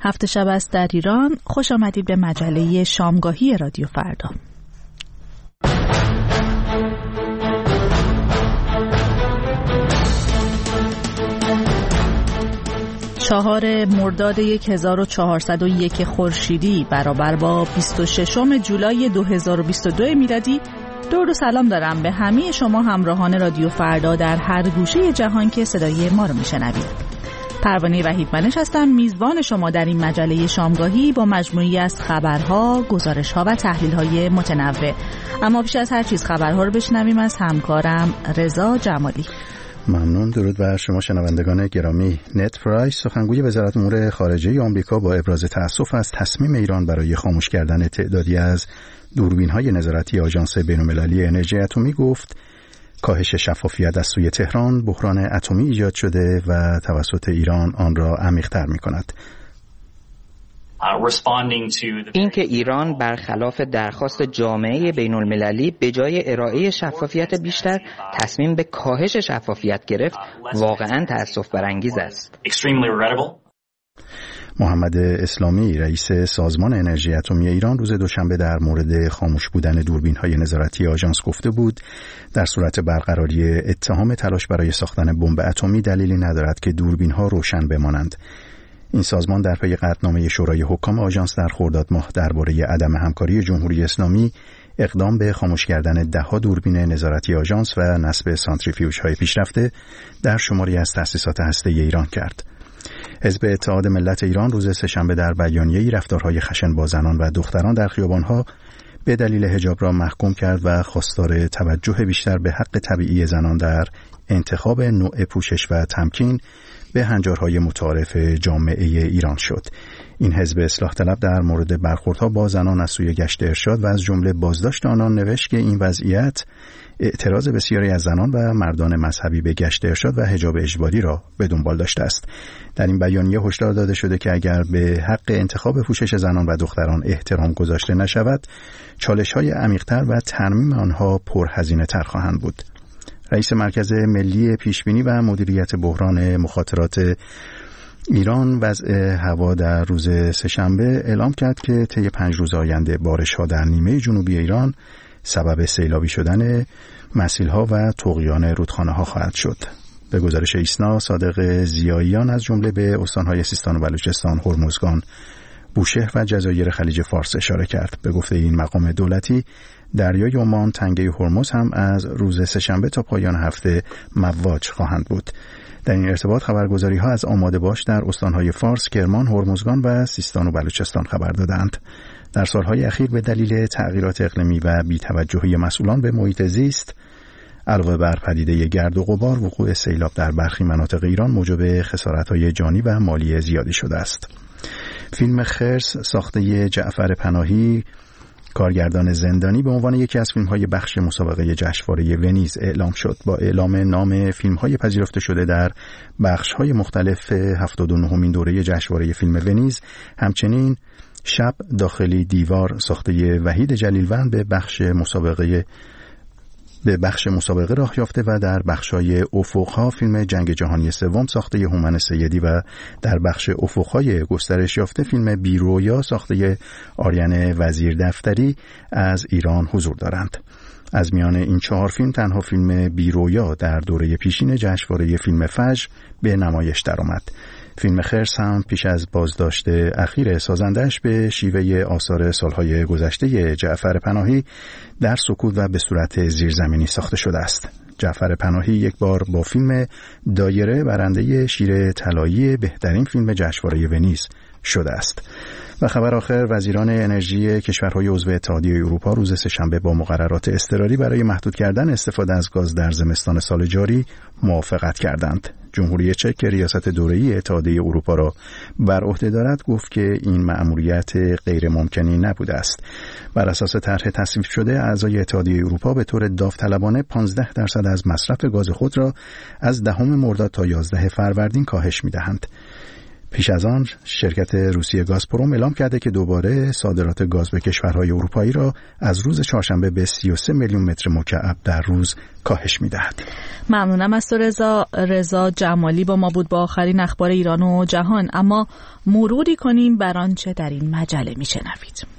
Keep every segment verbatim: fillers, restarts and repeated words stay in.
هفت شب است در ایران. خوش آمدید به مجله شامگاهی رادیو فردا. چهار مرداد هزار و چهارصد و یک خورشیدی برابر با بیست و ششم جولای دو هزار و بیست و دو میلادی. درود و سلام دارم به همه شما همراهان رادیو فردا در هر گوشه جهان که صدای ما رو میشنوید. پروانه وحیدمنش هستم، میزبان شما در این مجله شامگاهی با مجموعی از خبرها، گزارشها و تحلیل‌های متنوع. اما پیش از هر چیز خبرها رو بشنویم از همکارم رضا جمالی. ممنون. درود بر شما شنوندگان گرامی. نت پرایس سخنگوی وزارت امور خارجه آمریکا با ابراز تأسف از تصمیم ایران برای خاموش کردن تعدادی از دوربین‌های نظارتی آژانس بین‌المللی انرژی اتمی گفت کاهش شفافیت از سوی تهران بحران اتمی ایجاد شده و توسط ایران آن را عمیق‌تر می‌کند. این که ایران برخلاف درخواست جامعه بین‌المللی به جای ارائه شفافیت بیشتر تصمیم به کاهش شفافیت گرفت واقعاً تأسف برانگیز است. محمد اسلامی رئیس سازمان انرژی اتمی ایران روز دوشنبه در مورد خاموش بودن دوربین‌های نظارتی آژانس گفته بود در صورت برقراری اتهام تلاش برای ساختن بمب اتمی دلیلی ندارد که دوربین‌ها روشن بمانند. این سازمان در پی قطعنامه شورای حکام آژانس در خرداد ماه درباره عدم همکاری جمهوری اسلامی اقدام به خاموش کردن ده‌ها دوربین نظارتی آژانس و نصب سانتریفیوژهای پیشرفته در شماری از تأسیسات هسته‌ای ایران کرد. حزب اتحاد ملت ایران روز سه‌شنبه در بیانیه‌ای رفتارهای خشن با زنان و دختران در خیابان‌ها به دلیل حجاب را محکوم کرد و خواستار توجه بیشتر به حق طبیعی زنان در انتخاب نوع پوشش و تمکین به هنجارهای متعارف جامعه ایران شد. این حزب اصلاح طلب در مورد برخوردها با زنان از سوی گشت ارشاد و از جمله بازداشت آنان نوشت که این وضعیت اعتراض بسیاری از زنان و مردان مذهبی به گشت ارشاد و حجاب اجباری را به دنبال داشته است. در این بیانیه هشدار داده شده که اگر به حق انتخاب پوشش زنان و دختران احترام گذاشته نشود، چالش‌های عمیق‌تر و ترمیم آنها پرهزینه‌تر خواهند بود. رئیس مرکز ملی پیشبینی و مدیریت بحران مخاطرات ایران وضع هوا در روز سه‌شنبه اعلام کرد که طی پنج روز آینده بارش‌ها در نیمه جنوبی ایران سبب سیلابی شدن مسیل‌ها و طغیان رودخانه‌ها خواهد شد. به گزارش ایسنا، صادق ضیاییان از جمله به استان‌های سیستان و بلوچستان، هرمزگان، بوشهر و جزایر خلیج فارس اشاره کرد. به گفته این مقام دولتی، دریای عمان، تنگه هرمز هم از روز سه‌شنبه تا پایان هفته مواج خواهند بود. در این ارتباط خبرگزاری‌ها از آماده باش در استان‌های فارس، کرمان، هرمزگان و سیستان و بلوچستان خبر دادند. در سالهای اخیر به دلیل تغییرات اقلیمی و بی‌توجهی مسئولان به محیط زیست علاوه بر پدیده گرد و غبار، وقوع سیلاب در برخی مناطق ایران موجب خسارت‌های جانی و مالی زیادی شده است. فیلم خرس ساخته جعفر پناهی، کارگردان زندانی، به عنوان یکی از فیلم‌های بخش مسابقه جشنواره ونیز اعلام شد. با اعلام نام فیلم‌های پذیرفته شده در بخش‌های مختلف هفتاد و نهمین دوره جشنواره فیلم ونیز، همچنین شب داخلی دیوار ساخته وحید جلیلوند به بخش مسابقه به بخش مسابقه راه یافته و در بخش‌های افق‌ها فیلم جنگ جهانی سوم ساخته هومن سیدی و در بخش افق‌های گسترش یافته فیلم بیرویا ساخته آریان وزیر دفتری از ایران حضور دارند. از میان این چهار فیلم تنها فیلم بیرویا در دوره پیشین جشنواره فیلم فجر به نمایش درآمد. فیلم خرس هم پیش از بازداشت اخیر سازندش به شیوه آثار سالهای گذشته جعفر پناهی در سکوت و به صورت زیرزمینی ساخته شده است. جعفر پناهی یک بار با فیلم دایره برنده شیر طلایی بهترین فیلم جشنواره ونیز شده است. و خبر آخر، وزیران انرژی کشورهای عضو اتحادیه اروپا روز سه‌شنبه با مقررات اضطراری برای محدود کردن استفاده از گاز در زمستان سال جاری موافقت کردند. جمهوری چک که ریاست دوره‌ای اتحادیه اروپا را بر عهده دارد گفت که این مأموریت غیر ممکنی نبوده است. بر اساس طرح تصویب شده، اعضای اتحادیه اروپا به طور داوطلبانه پانزده درصد از مصرف گاز خود را از دهم مرداد تا یازده فروردین کاهش می‌دهند. پیش از آن شرکت روسیه گازپروم اعلام کرده که دوباره صادرات گاز به کشورهای اروپایی را از روز چهارشنبه به سی و سه میلیون متر مکعب در روز کاهش می‌دهد. ممنونم از تو رضا. رضا جمالی با ما بود با آخرین اخبار ایران و جهان. اما مروری کنیم بر آنچه در این مجله می‌شنوید.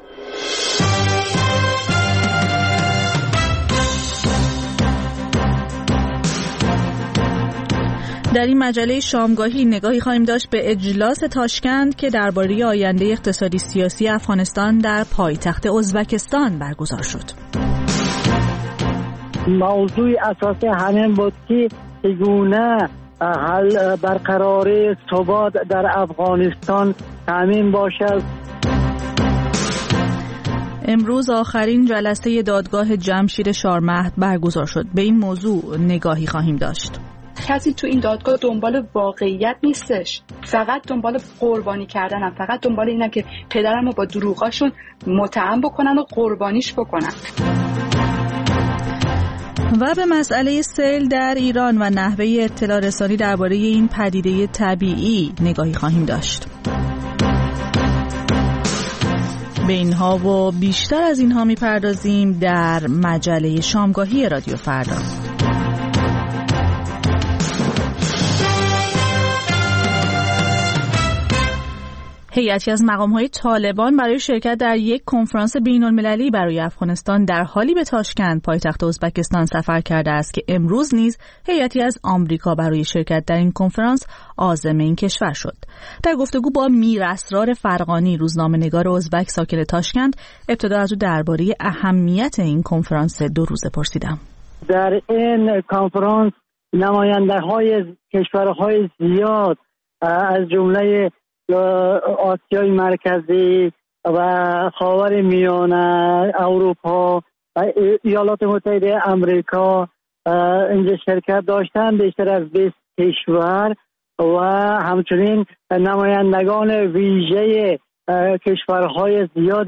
در این مجله شامگاهی نگاهی خواهیم داشت به اجلاس تاشکند که درباره آینده اقتصادی سیاسی افغانستان در پایتخت ازبکستان برگزار شد. موضوع اساسی همین بود که چگونه حل برقراری ثبات در افغانستان تامین باشد. امروز آخرین جلسه دادگاه جمشید شارمهد برگزار شد. به این موضوع نگاهی خواهیم داشت. کسی تو این دادگاه دنبال واقعیت نیستش، فقط دنبال قربانی کردنم، فقط دنبال اینه که پدرم رو با دروغاشون متهم بکنن و قربانیش بکنن. و به مسئله سیل در ایران و نحوه اطلاع رسانی درباره این پدیده طبیعی نگاهی خواهیم داشت. به اینها و بیشتر از اینها میپردازیم در مجله شامگاهی رادیو فردا. هیئتی از مقام‌های طالبان برای شرکت در یک کنفرانس بین‌المللی برای افغانستان در حالی به تاشکند پایتخت ازبکستان سفر کرده است که امروز نیز هیئتی از آمریکا برای شرکت در این کنفرانس عازم این کشور شد. در گفتگو با میر اسرار فرغانی روزنامه‌نگار ازبک ساکن تاشکند، ابتدا از او درباره اهمیت این کنفرانس دو روزه پرسیدم. در این کنفرانس نماینده‌های کشورهای زیاد از جمله آسیای مرکزی و خاور میانه، اروپا و ایالات متحده آمریکا اینجا شرکت داشتن، بیشتر از بیست کشور و همچنین نمایندگان ویژه کشورهای زیاد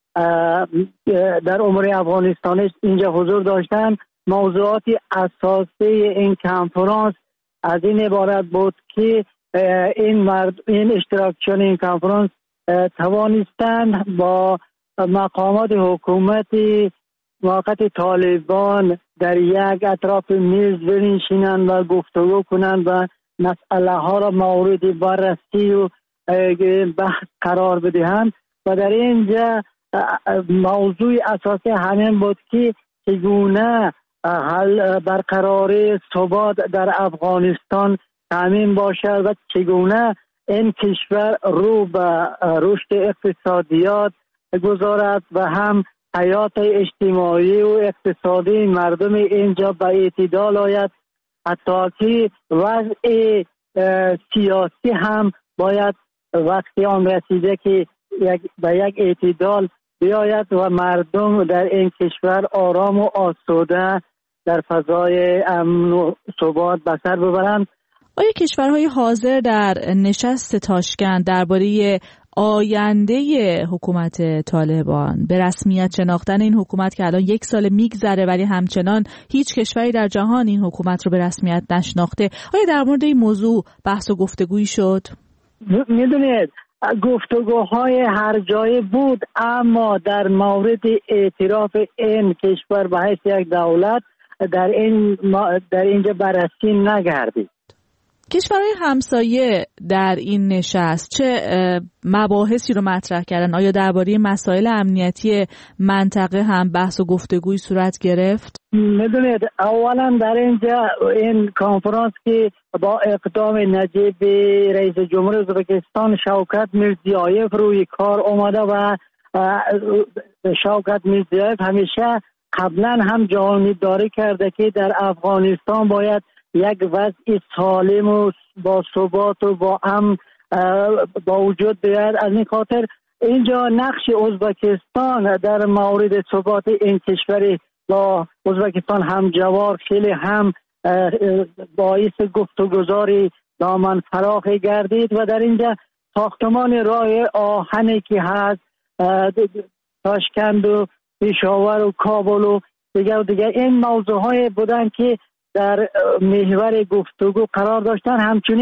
در امور افغانستان اینجا حضور داشتن. موضوعات اساسی این کنفرانس از این عبارت بود که این مرد این اشتراکچیان این کنفرانس توانستند با مقامات حکومتی موقت طالبان در یک اطراف میز بنشینند و گفتگو کنند و مسئله ها را مورد بررسی و بحث قرار بدهند. و در اینجا موضوع اساسی همین بود که چگونه حل برقراری ثبات در افغانستان تامین باشد و چگونه این کشور رو به رشد اقتصادیات گذارد و هم حیات اجتماعی و اقتصادی مردم اینجا به اعتدال آید، حتی که وضع سیاسی هم باید وقتی آن رسیده که یک به یک اعتدال بیاید و مردم در این کشور آرام و آسوده در فضای امن و ثبات به سر ببرند. آیا کشورهای حاضر در نشست تاشکند درباره آینده حکومت طالبان به رسمیت شناختن این حکومت که الان یک سال میگذره ولی همچنان هیچ کشوری در جهان این حکومت رو به رسمیت نشناخته، آیا در مورد این موضوع بحث و گفتگویی شد؟ میدونید گفتگوهای هر جای بود، اما در مورد اعتراف این کشور به حیث یک دولت در این در اینجا بررسی نگردید. کشورهای همسایه در این نشست چه مباحثی رو مطرح کردن؟ آیا درباره مسائل امنیتی منطقه هم بحث و گفتگوی صورت گرفت؟ میدونید اولا در اینجا این کنفرانس که با اقدام نجیب رئیس جمهور ازبکستان شوکت میرزیایف روی کار اومده و شوکت میرزیایف همیشه قبلا هم جانبداری کرده که در افغانستان باید یک وضع سالم و با ثبات و با امن با وجود بیاید. از این خاطر اینجا نقش ازبکستان در مورد ثبات این کشور با ازبکستان هم جوار خیلی هم باعث گفتگوزاری دامن فراخ گردید و در اینجا ساختمان راه آهنی که هست تاشکند و پشاور و کابل و دیگر و دیگر این موضوع های بودن که در محور گفتگو قرار داشتن. همچنین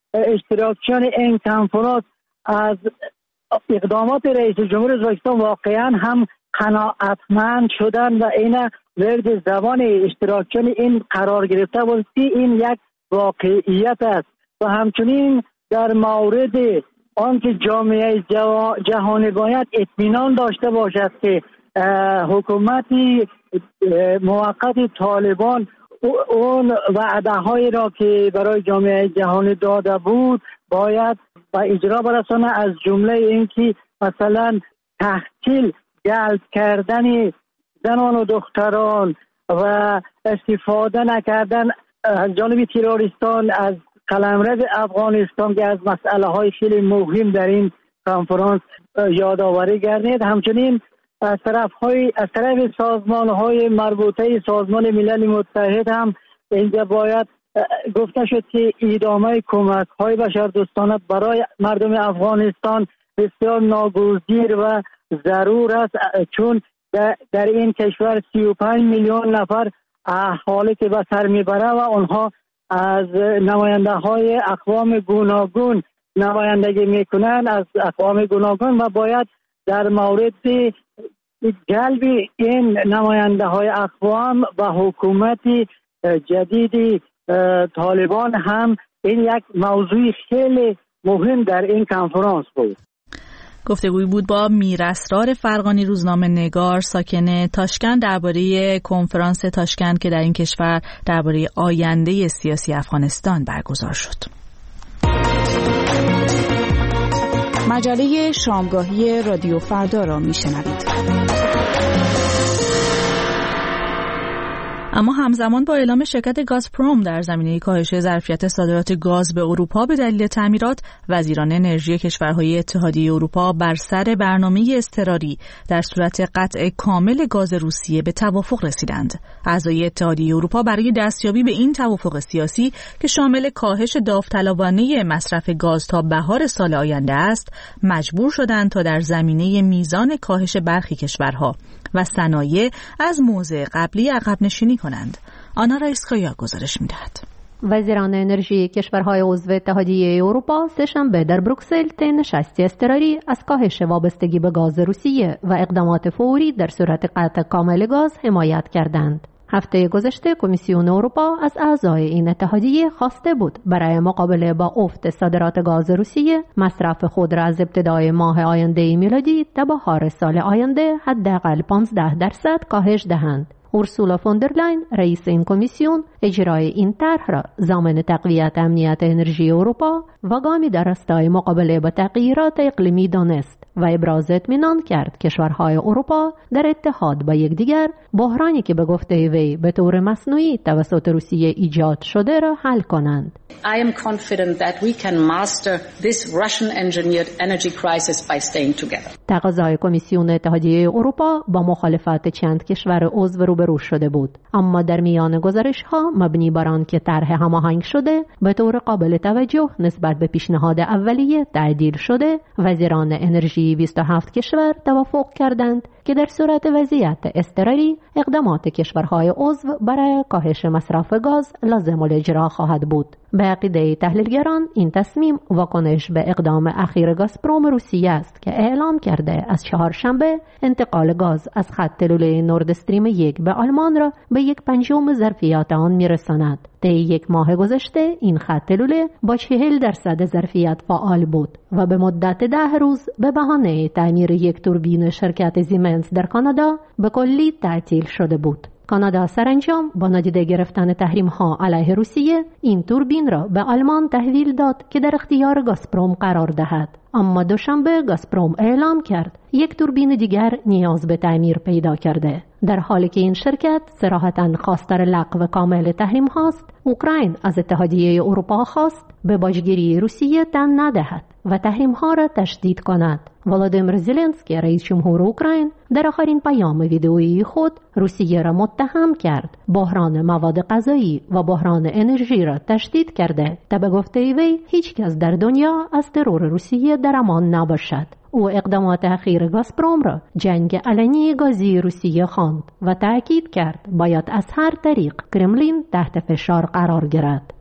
اشتراکچیان این کنفرانس از اقدامات رئیس جمهور ازبکستان واقعا هم قناعتمند شدن و این ورد زبان اشتراکچیان این قرار گرفته بود که این یک واقعیت است و همچنین در مورد آنکه جامعه جهانی باید اطمینان داشته باشد که حکومتی موقت طالبان اون وعده هایی را که برای جامعه جهانی داده بود باید به اجرا برسانه، از جمله اینکه مثلا تحصیل جلب کردن زنان و دختران و استفاده نکردن از جانب تروریستان از قلمرو افغانستان که از مسئله های خیلی مهم در این کنفرانس یادآوری گردید. همچنین از طرف های از طرف سازمان های مربوطه سازمان ملل متحد هم اینجا باید گفته شد که ادامه کمک های بشردوستانه برای مردم افغانستان بسیار ناگزیر و ضرور است، چون در این کشور سی و پنج میلیون نفر اهالی که به سر میبره و آنها از نماینده های اقوام گوناگون نمایندگی میکنن، از اقوام گوناگون، و باید در مورد جلب این نماینده های اقوام و حکومت جدید طالبان هم این یک موضوع خیلی مهم در این کنفرانس بود. گفتگوی بود با میر اسرار فرغانی، روزنامه نگار ساکن تاشکند، درباره کنفرانس تاشکند که در این کشور درباره آینده سیاسی افغانستان برگزار شد. مجله شامگاهی رادیو فردا را میشنوید. اما همزمان با اعلام شرکت گازپروم در زمینه کاهش ظرفیت صادرات گاز به اروپا به دلیل تعمیرات، وزیران انرژی کشورهای اتحادیه اروپا بر سر برنامه اضطراری در صورت قطع کامل گاز روسیه به توافق رسیدند. اعضای اتحادیه اروپا برای دستیابی به این توافق سیاسی که شامل کاهش داوطلبانه مصرف گاز تا بهار سال آینده است، مجبور شدند تا در زمینه میزان کاهش برخی کشورها و صنایع از موضع قبلی عقب نشینی کنند. آنا رئیسکایا گزارش می‌دهد. وزیران انرژی کشورهای عضو اتحادیه اروپا سه‌شنبه در بروکسل طی نشستی اضطراری از کاهش وابستگی به گاز روسیه و اقدامات فوری در صورت قطع کامل گاز حمایت کردند. هفته گذشته کمیسیون اروپا از اعضای این اتحادیه خواسته بود برای مقابله با افت صادرات گاز روسیه مصرف خود را از ابتدای ماه آینده میلادی تا بهار سال آینده حداقل پانزده درصد کاهش دهند. اورسولا فوندرلاین رئیس این کمیسیون اجرای این طرح را ضامن تقویت امنیت انرژی اروپا و گامی در راستای مقابله با تغییرات اقلیمی دانست و ابراز اطمینان کرد کشورهای اروپا در اتحاد با یکدیگر بحرانی که به گفته وی به طور مصنوعی توسط روسیه ایجاد شده را حل کنند. I am confident that we can master this Russian engineered energy crisis by staying together. تقاضای کمیسیون اتحادیه اروپا با مخالفت چند کشور عضو روبرو شده بود، اما در میان گزارش‌ها مبنی بر آنکه طرح هماهنگ شده به طور قابل توجه نسبت به پیشنهاد اولیه تعدیل شده، وزیران انرژی بیست و هفت کشور توافق کردند که در صورت وضعیت اضطراری اقدامات کشورهای عضو برای کاهش مصرف گاز لازم الاجرا خواهد بود. به عقیده تحلیلگران این تصمیم واکنش به اقدام اخیر گازپروم روسیه است که اعلام کرده از چهارشنبه انتقال گاز از خط لوله نورد استریم یک به آلمان را به یک پنجم ظرفیت آن میرساند. طی یک ماه گذشته این خط لوله با چهل درصد ظرفیت فعال بود و به مدت ده روز به بهانه تعمیر یک توربین شرکت زیمنس در کانادا به کلی تعطیل شده بود. کانادا سرانجام با نادیده گرفتن تحریم‌ها علیه روسیه این توربین را به آلمان تحویل داد که در اختیار گازپروم قرار دهد. اما دوشنبه گازپروم اعلام کرد یک توربین دیگر نیاز به تعمیر پیدا کرده. در حالی که این شرکت صراحتاً خواستار لغو کامل تحریم هاست، اوکراین از اتحادیه اروپا خواست به باجگیری روسیه تن ندهد و تحریم ها را تشدید کند. ولادیمیر زلنسکی رئیس جمهور اوکراین در آخرین پیام ویدئویی خود روسیه را متهم کرد بحران مواد غذایی و بحران انرژی را تشدید کرده تا به گفته وی هیچ کس در دنیا از ترور روسیه در امان نباشد. او اقدامات اخیر گازپروم را جنگ علنی گازی روسیه خواند و تأکید کرد باید از هر طریق کرملین تحت فشار قرار گیرد.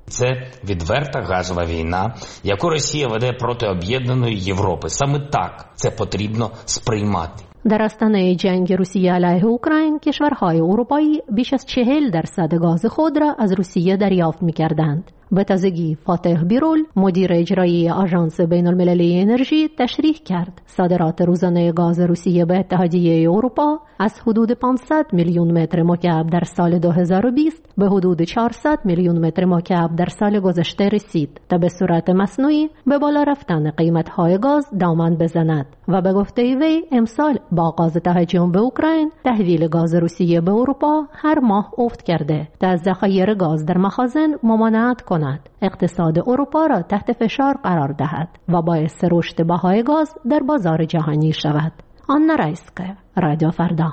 Це відверта газова війна, яку Росія веде проти об'єднаної Європи. Саме так це потрібно сприймати. در آستانه جنگ روسیه علیه اوکراین کشورهای اروپایی بیش از چهل درصد گاز خود را از روسیه دریافت می‌کردند. به تازگی فاتح بیرول مدیر اجرایی آژانس بین المللی انرژی تشریح کرد صادرات روزانه گاز روسیه به اتحادیه اروپا از حدود پانصد میلیون متر مکعب در سال دو هزار و بیست به حدود چهارصد میلیون متر مکعب در سال گذشته رسید تا به صورت مصنوعی به بالا رفتن قیمت‌های گاز دامن بزند و به گفته وی امسال با آغاز تهاجم به اوکراین تحویل گاز روسیه به اروپا هر ماه افت کرده تا از ذخایر گاز در مخازن ممانعت کند اقتصاد اروپا را تحت فشار قرار دهد و باعث رشد بهای گاز در بازار جهانی شود. آنا رایسکه، رادیو فردا.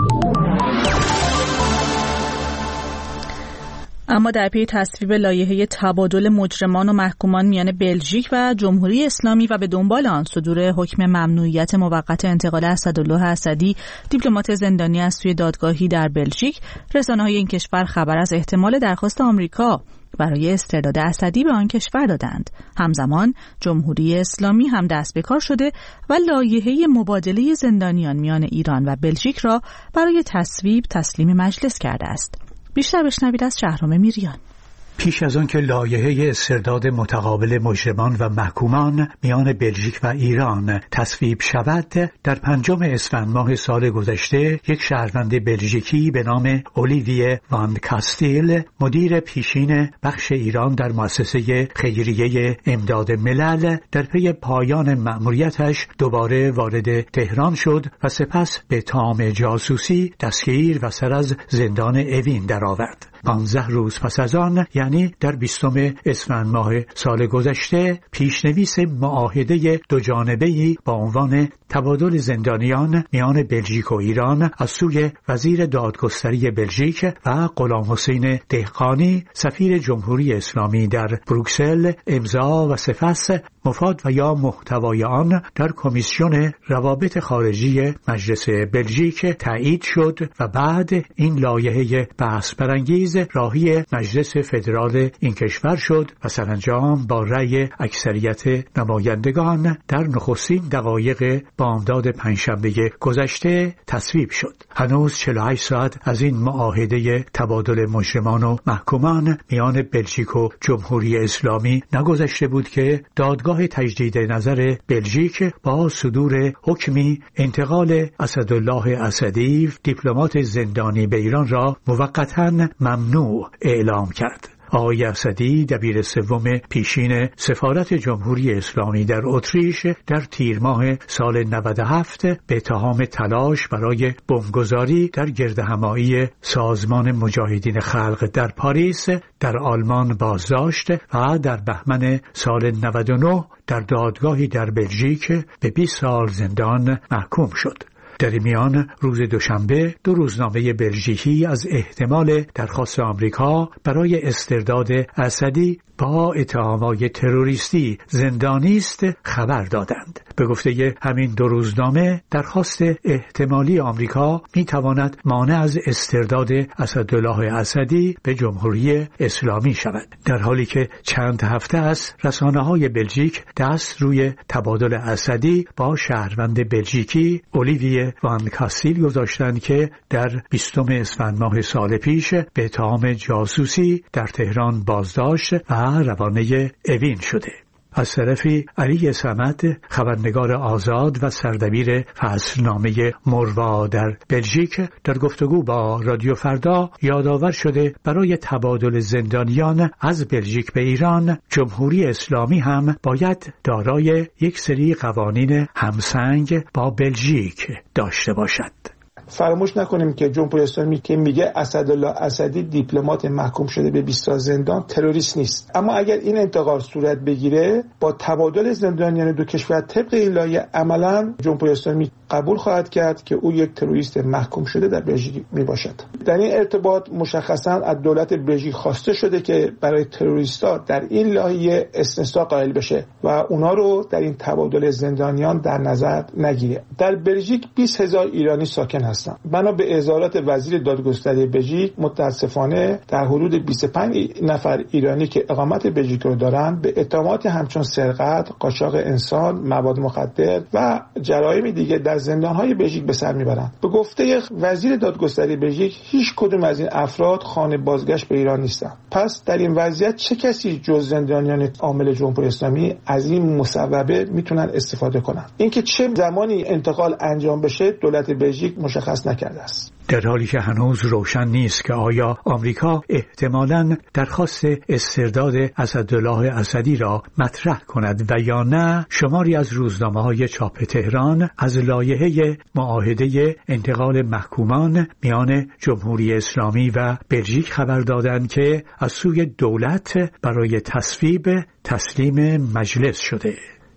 اما در پی تصویب لایحه تبادل مجرمان و محکومان میان بلژیک و جمهوری اسلامی و به دنبال آن صدور حکم ممنوعیت موقت انتقال اسدالله اسدی دیپلمات زندانی از سوی دادگاهی در بلژیک، رسانه‌های این کشور خبر از احتمال درخواست آمریکا برای استرداد اسدی به آن کشور دادند. همزمان جمهوری اسلامی هم دست به کار شده و لایحه مبادله زندانیان میان ایران و بلژیک را برای تصویب تسلیم مجلس کرده است. بیشتر بشنوید از شهرام میریان. پیش از آن که لایحه استرداد متقابل مجرمان و محکومان میان بلژیک و ایران تصویب شود، در پنجم اسفند ماه سال گذشته یک شهروند بلژیکی به نام اولیویه وان کاستیل، مدیر پیشین بخش ایران در مؤسسه خیریه امداد ملل، در پی پایان مأموریتش دوباره وارد تهران شد و سپس به تام جاسوسی دستگیر و سر از زندان اوین درآورد. پانزده روز پس از آن، یعنی در بیستم اسفند ماه سال گذشته، پیشنویس معاهده دوجانبه‌ای با عنوان تبادل زندانیان میان بلژیک و ایران از سوی وزیر دادگستری بلژیک و غلام حسین دهقانی سفیر جمهوری اسلامی در بروکسل امضا و سپس مفاد و یا محتوای آن در کمیسیون روابط خارجی مجلس بلژیک تایید شد و بعد این لایحه بحث برانگیز راهی مجلس فدرال این کشور شد و سرانجام با رأی اکثریت نمایندگان در نخستین دقایق بامداد پنجشنبه گذشته تصویب شد. هنوز چهل و هشت ساعت از این معاهده تبادل مجرمان و محکومان میان بلژیک و جمهوری اسلامی نگذشته بود که دادگاه تجدید نظر بلژیک با صدور حکمی انتقال اسدالله اسدی دیپلمات زندانی به ایران را موقتاً ممنوع اعلام کرد. آقای اسدی دبیر سوم پیشین سفارت جمهوری اسلامی در اتریش در تیر ماه سال نود و هفت به اتهام تلاش برای بمبگذاری در گردهمایی سازمان مجاهدین خلق در پاریس در آلمان بازداشت و در بهمن سال نود و نه در دادگاهی در بلژیک به بیست سال زندان محکوم شد. در میان روز دوشنبه دو روزنامه بلژیکی از احتمال درخواست آمریکا برای استرداد اسدی با اتهامات تروریستی زندانی است خبر دادند. به گفته همین دو روزنامه درخواست احتمالی آمریکا می تواند مانع از استرداد اسدالله اسدی به جمهوری اسلامی شود، در حالی که چند هفته است رسانه‌های بلژیک دست روی تبادل اسدی با شهروند بلژیکی اولیویه وان کاستیل گذاشتند که در بیستم اسفند ماه سال پیش به اتهام جاسوسی در تهران بازداشت و روانه اوین شده. از طرفی علی صمد، خبرنگار آزاد و سردبیر فصلنامه مروا در بلژیک، در گفتگو با رادیو فردا یادآور شده برای تبادل زندانیان از بلژیک به ایران جمهوری اسلامی هم باید دارای یک سری قوانین همسنگ با بلژیک داشته باشد. فراموش نکنیم که جمهوری اسلامی که میگه اسدالله اسدی دیپلمات محکوم شده به بیست سال زندان تروریست نیست، اما اگر این انتقال صورت بگیره با تبادل زندانیان دو کشور طبق این لایحه عملا جمهوری اسلامی قبول خواهد کرد که او یک تروریست محکوم شده در بلژیک میباشد. در این ارتباط مشخصاً از دولت بلژیک خواسته شده که برای تروریست‌ها در این لایحه استثناء قائل بشه و اونا رو در این تبادل زندانیان در نظر نگیره. در بلژیک بیست هزار ایرانی ساکن هستند. بنا به اظهارات وزیر دادگستری بلژیک متاسفانه در حدود بیست و پنج نفر ایرانی که اقامت بلژیک رو دارند به اتهامات همچون سرقت، قاچاق انسان، مواد مخدر و جرایم دیگه در زندان‌های بلژیک به سر میبرند. به گفته وزیر دادگستری بلژیک هیچ کدوم از این افراد خانه بازگشت به ایران نیستند. پس در این وضعیت چه کسی جز زندانیان عامل جمهوری اسلامی از این مصوبه میتونن استفاده کنن؟ اینکه چه زمانی انتقال انجام بشه دولت بلژیک مشخص نکرده است. در حالی که هنوز روشن نیست که آیا آمریکا احتمالاً درخواست استرداد اسدالله اسدی را مطرح کند و یا نه، شماری از روزنامه‌های چاپ تهران از لایحه معاهده انتقال محکومان میان جمهوری اسلامی و بلژیک خبر دادند که از سوی دولت برای تصویب تسلیم مجلس شده.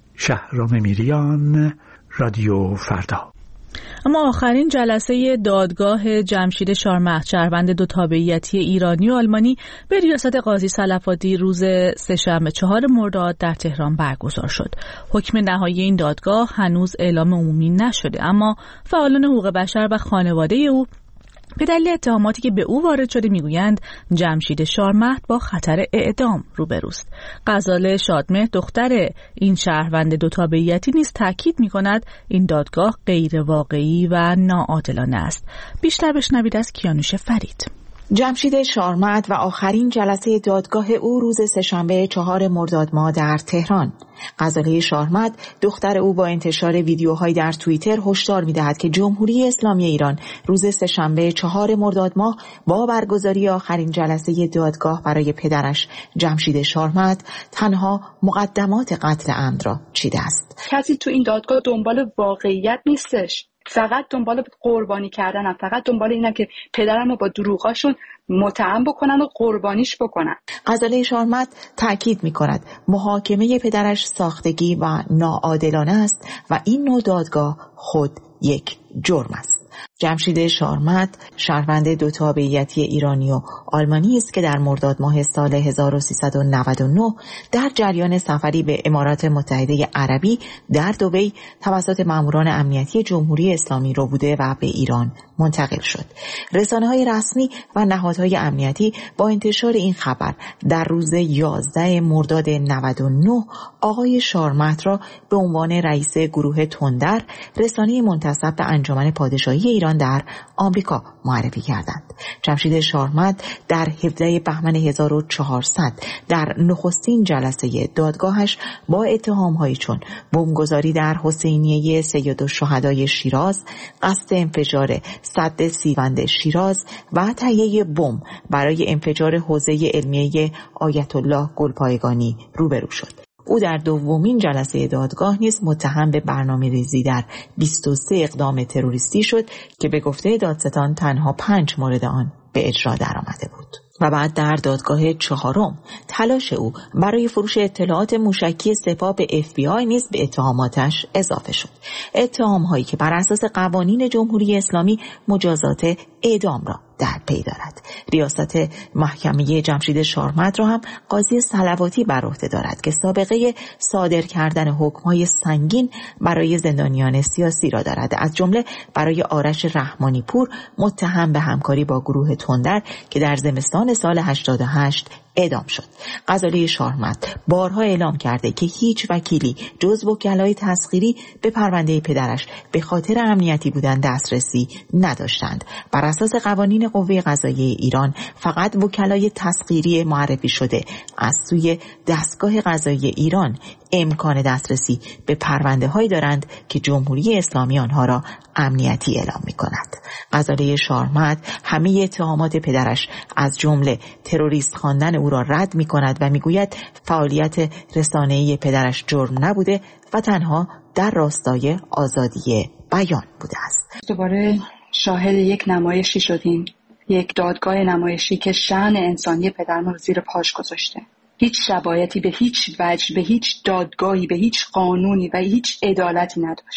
شهرام میریان، رادیو فردا. اما آخرین جلسه دادگاه جمشید شارمهد شهروند دو تابعیتی ایرانی و آلمانی به ریاست قاضی صلفادی روز سه‌شنبه چهار مرداد در تهران برگزار شد. حکم نهایی این دادگاه هنوز اعلام عمومی نشده، اما فعالان حقوق بشر و خانواده او به دلیل اتهاماتی که به او وارد شده میگویند جمشید شارمهد با خطر اعدام روبروست. غزاله شادمهر دختر این شهروند دو تابعیتی نیز تاکید میکند این دادگاه غیر واقعی و ناعادلانه است. بیشتر بشنوید از کیانوش فرید. جمشید شارمهد و آخرین جلسه دادگاه او روز سه‌شنبه چهار مرداد ماه در تهران. غزاله شارمهد دختر او با انتشار ویدیوهایی در توییتر هشدار می‌دهد که جمهوری اسلامی ایران روز سه‌شنبه چهار مرداد ماه با برگزاری آخرین جلسه دادگاه برای پدرش جمشید شارمهد تنها مقدمات قتل عمد را چیده است. کسی تو این دادگاه دنبال واقعیت نیستش، فقط دنبال قربانی کردنن، فقط دنبال اینه که پدرم رو با دروغاشون متهم بکنن و قربانیش بکنن. غزاله شارمهد تاکید می‌کند محاکمه پدرش ساختگی و ناعادلانه است و این نوع دادگاه خود یک جرم است. جمشید شارمهد شهروند دو تابعیتی ایرانی و آلمانی است که در مرداد ماه سال هزار و سیصد و نود و نه در جریان سفری به امارات متحده عربی در دبی توسط ماموران امنیتی جمهوری اسلامی رو بوده و به ایران منتقل شد. رسانه‌های رسمی و نهادهای امنیتی با انتشار این خبر در روز یازده مرداد نود و نه آقای شارمهد را به عنوان رئیس گروه تندر، رسانه منتسب به انجمن پادشاهی ایران در آمریکا معرفی کردند. جمشید شارمهد در هفدهم بهمن هزار و چهارصد در نخستین جلسه دادگاهش با اتهام‌هایی چون بمبگذاری در حسینیه سیدالشهدای شیراز، قصد انفجار سد سیوند شیراز و تهیه بمب برای انفجار حوزه علمیه آیت الله گلپایگانی روبرو شد. او در دومین جلسه دادگاه نیز متهم به برنامه‌ریزی در بیست و سه اقدام تروریستی شد که به گفته دادستان تنها پنج مورد آن به اجرا درآمده بود. و بعد در دادگاه چهارم تلاش او برای فروش اطلاعات موشکی سپاه به اف بی آی نیز به اتهاماتش اضافه شد. اتهام هایی که بر اساس قوانین جمهوری اسلامی مجازات اعدام را در پی دارد. ریاست محکمه جمشید شارمهد را هم قاضی صلواتی بر عهده دارد که سابقه صادر کردن حکم‌های سنگین برای زندانیان سیاسی را دارد، از جمله برای آرش رحمانی پور متهم به همکاری با گروه تندر که در زمستان سال هشتاد و هشت اعدام شد. غزاله شارمهد بارها اعلام کرده که هیچ وکیلی جز وکلای تسخیری به پرونده پدرش به خاطر امنیتی بودن دسترسی نداشتند. بر اساس قوانین قوه قضاییه ایران فقط وکلای تسخیری معرفی شده از سوی دستگاه قضایی ایران امکان دسترسی به پرونده هایی دارند که جمهوری اسلامی آنها را امنیتی اعلام می کند. غزاله شارمهد همه اتهامات پدرش از جمله تروریست خواندن او را رد می کند و می گوید فعالیت رسانه‌ای پدرش جرم نبوده و تنها در راستای آزادی بیان بوده است. دوباره شاهد یک نمایشی شدیم، یک دادگاه نمایشی که شأن انسانی پدرم رو زیر پاش گذاشته. هیچ شباهتی به هیچ وجه، به هیچ دادگاهی، به هیچ قانونی و هیچ عدالتی نداشت.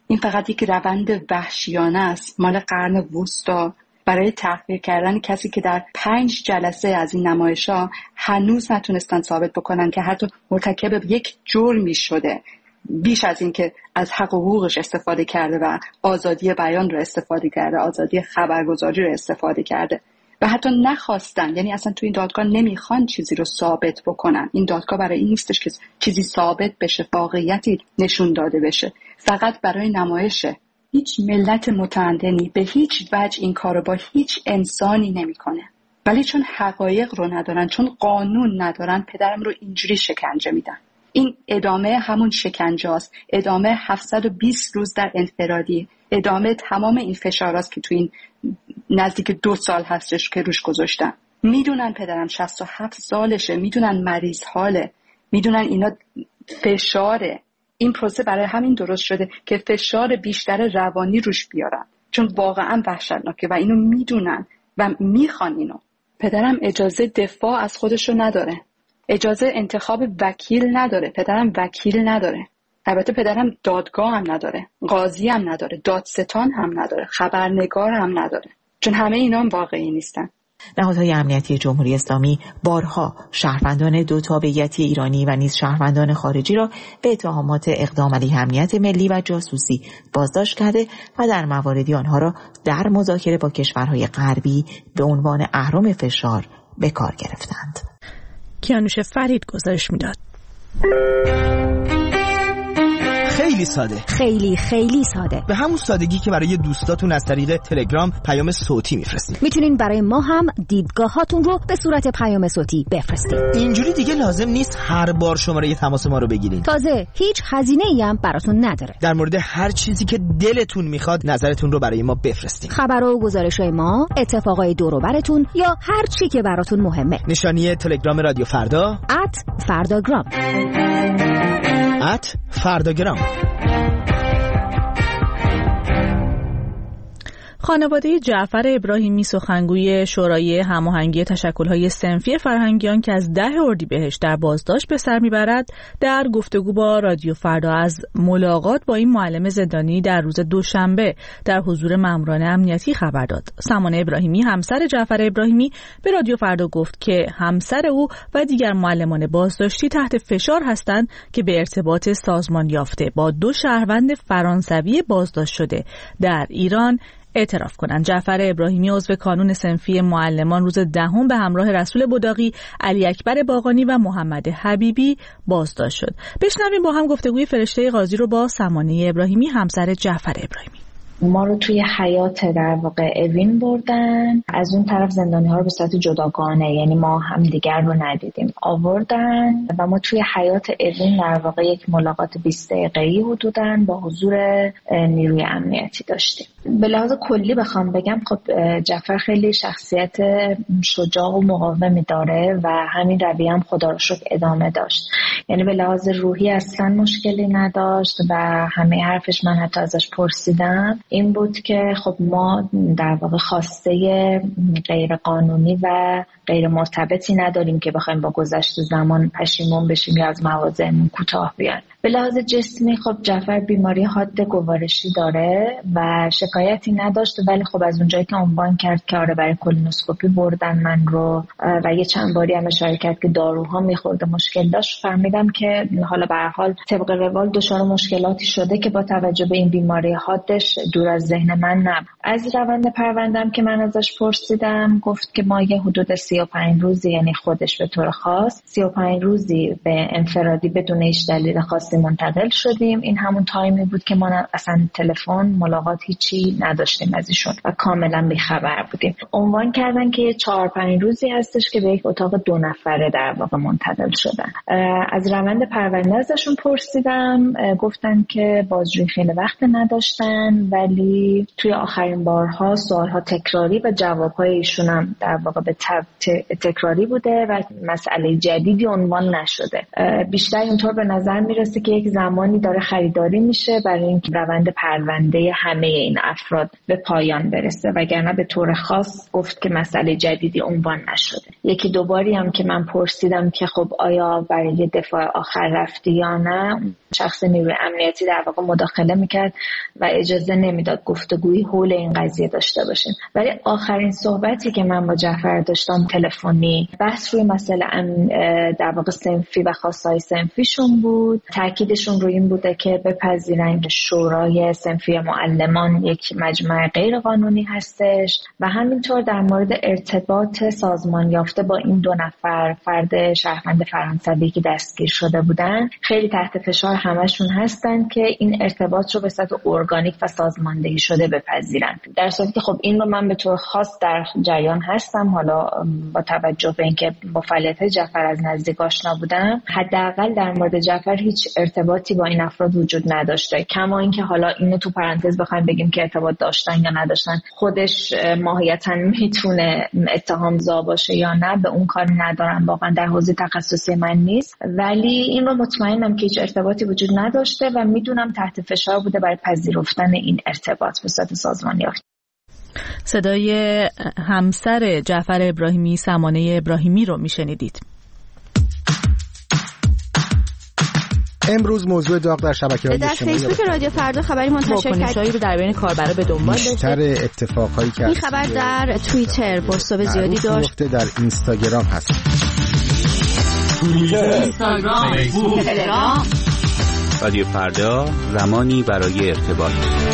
این فقط یک روند وحشیانه است مال قرن وسطا برای تحقیر کردن کسی که در پنج جلسه از این نمایش‌ها هنوز نتونستن ثابت بکنن که حتی مرتکب یک جرمی شده، بیش از این که از حق و حقوقش استفاده کرده و آزادی بیان رو استفاده کرده، آزادی خبرگزاری رو استفاده کرده و حتی نخواستن، یعنی اصلا تو این دادگاه نمیخوان چیزی رو ثابت بکنن. این دادگاه برای این نیستش که چیزی ثابت بشه، واقعیتی نشون داده بشه، فقط برای نمایشه. هیچ ملت متمدنی به هیچ وجه این کارو با هیچ انسانی نمیکنه، ولی چون حقایق رو ندارن، چون قانون ندارن، پدرم رو اینجوری شکنجه میدن. این ادامه همون شکنجه است، ادامه هفتصد و بیست روز در انفرادی، ادامه تمام این فشاراست که تو این نزدیک دو سال هستش که روش گذاشتن. میدونن پدرم شصت و هفت سالشه، میدونن مریض حاله، میدونن اینا فشاره. این پروسه برای همین درست شده که فشار بیشتر روانی روش بیارن، چون واقعا وحشتناکه و اینو میدونن و میخوان اینو. پدرم اجازه دفاع از خودش رو نداره، اجازه انتخاب وکیل نداره، پدرم وکیل نداره. البته پدرم دادگاه هم نداره، قاضی هم نداره، دادستان هم نداره، خبرنگار هم نداره، چون همه اینا هم واقعی نیستن. نهادهای امنیتی جمهوری اسلامی بارها شهروندان دو تابعیتی ایرانی و نیز شهروندان خارجی را به اتهامات اقدام علیه امنیت ملی و جاسوسی بازداشت کرده و در مواردی آنها را در مذاکره با کشورهای غربی به عنوان اهرم فشار به کار گرفتند. کیانوش فرید گزارش میداد. خیلی ساده، خیلی خیلی ساده، به همون سادگی که برای دوستاتون از طریق تلگرام پیام صوتی میفرستید. میتونین برای ما هم دیدگاهاتون رو به صورت پیام صوتی بفرستید. اینجوری دیگه لازم نیست هر بار شماره تماس ما رو بگیرین. تازه هیچ هزینه‌ای هم براتون نداره. در مورد هر چیزی که دلتون میخواد نظرتون رو برای ما بفرستین. خبر و گزارش‌های ما، اتفاقای دور و براتون یا هر چی که براتون مهمه. نشانی تلگرام رادیو فردا ات فرداگرام ات فرداگرام. خانواده جعفر ابراهیمی سخنگوی شورای هماهنگی تشکل‌های صنفی فرهنگیان که از ده اردیبهشت در بازداشت به سر میبرد، در گفتگو با رادیو فردا از ملاقات با این معلم زندانی در روز دوشنبه در حضور ماموران امنیتی خبر داد. سمانه ابراهیمی همسر جعفر ابراهیمی به رادیو فردا گفت که همسر او و دیگر معلمان بازداشتی تحت فشار هستند که به ارتباط سازمان یافته با دو شهروند فرانسوی بازداشت شده در ایران اعتراف کنند. جعفر ابراهیمی عضو کانون صنفی معلمان روز دهم به همراه رسول بداغی، علی اکبر باقانی و محمد حبیبی بازداشت شد. بشنویم با هم گفتگوی فرشته قاضی رو با سمانه ابراهیمی همسر جعفر ابراهیمی. ما رو توی حیات در واقع اوین بردن، از اون طرف زندانی ها رو به صورت جداگانه، یعنی ما هم دیگر رو ندیدیم، آوردن و ما توی حیات اوین در واقع یک ملاقات بیست دقیقه‌ای حدوداً با حضور نیروی امنیتی داشتیم. به لحاظ کلی بخوام بگم، خب جعفر خیلی شخصیت شجاع و مقاومی داره و همین رویه هم خدا رو شکر ادامه داشت. یعنی به لحاظ روحی اصلا مشکلی نداشت و همه حرفش من حتی ازش پرسیدم این بود که خب ما در واقع خواسته غیر قانونی و غیر مرتبطی نداریم که بخوایم با گذشت زمان پشیمون بشیم یا از مواضعمون کوتاه بیان. به لحاظ جسمی خب جعفر بیماری حاد گوارشی داره و شکایتی نداشت، ولی خب از اونجایی که عنوان کرد که آره برای کولونوسکوپی بردن من رو و یه چند باری هم اشاره کرد که داروها میخورده مشکل داشت، فهمیدم که حالا به هر حال طبق روال دچار مشکلاتی شده که با توجه به این بیماری حادش دور از ذهن من نبود. از روند پروندم که من ازش پرسیدم گفت که ما یه حدود سی و پنج روزی، یعنی خودش به طور خاص سی و پنج روزی به انفرادی بدون هیچ دلیل خاصی منتقل شدیم. این همون تایمی بود که ما اصلا تلفن ملاقات هیچی نداشتیم از ایشون و کاملا بیخبر بودیم. عنوان کردن که چهار پنج روزی هستش که به یک اتاق دو نفره در واقع منتقل شدن. از روند پرونده ازشون پرسیدم، گفتن که بازجویی خیلی وقت نداشتن، ولی توی آخرین بارها سوالها تکراری و جوابهای ایشون هم در واقع به تکراری بوده و مسئله جدیدی عنوان نشده. بیشتر اینطور به نظر میرسه که یک زمانی داره خریداری میشه برای اینکه روند پرونده همه این افراد به پایان برسه، وگرنه به طور خاص گفت که مسئله جدیدی عنوان نشده. یکی دوباری هم که من پرسیدم که خب آیا برای دفاع آخر رفتی یا نه، شخص نیروی امنیتی در واقع مداخله میکرد و اجازه نمیداد گفتگویی حول این قضیه داشته باشیم. ولی آخرین صحبتی که من با جعفر داشتم تلفنی، بحث روی مسئله در واقع صنفی و خواستهای صنفیشون بود. تاکیدشون روی این بوده که بپذیرن که شورای صنفی معلمان یک مجمع غیر قانونی هستش و همینطور در مورد ارتباط سازمان یافته با این دو نفر فرد شهروند فرانسوی که دستگیر شده بودن، خیلی تحت فشار همشون هستن که این ارتباط رو به صورت ارگانیک و سازماندهی شده بپذیرن. در صورتی که خب این رو من به طور خاص در جریان هستم، حالا با توجه به اینکه با فعالیت جعفر از نزدیک آشنا بودم، حداقل در مورد جعفر هیچ ارتباطی با این افراد وجود نداشته. کما اینکه حالا اینو تو پرانتز بخوایم بگیم که ارتباط داشتن یا نداشتن، خودش ماهیتاً میتونه اتهام‌زا باشه یا نه، به اون کاری ندارم، واقعا در حوزه تخصصی من نیست. ولی این رو مطمئنم که هیچ ارتباطی وجود نداشته و میدونم تحت فشار بوده برای پذیرفتن این ارتباط به صورت سازمان یافته. صدای همسر جعفر ابراهیمی، سمانه ابراهیمی رو میشنیدید. امروز موضوع داغ در شبکه‌های اجتماعی در فیسبوک رادیو فردا خبری منتشر کرد رو در بین کاربرا به دنبال داشت. بیشتر اتفاقایی که این خبر در توییتر بوستو زیادی داشت، در اینستاگرام هست. توییتر، اینستاگرام، فیسبوک، تلگرام. رادیو فردا، زمانی برای ارتباط.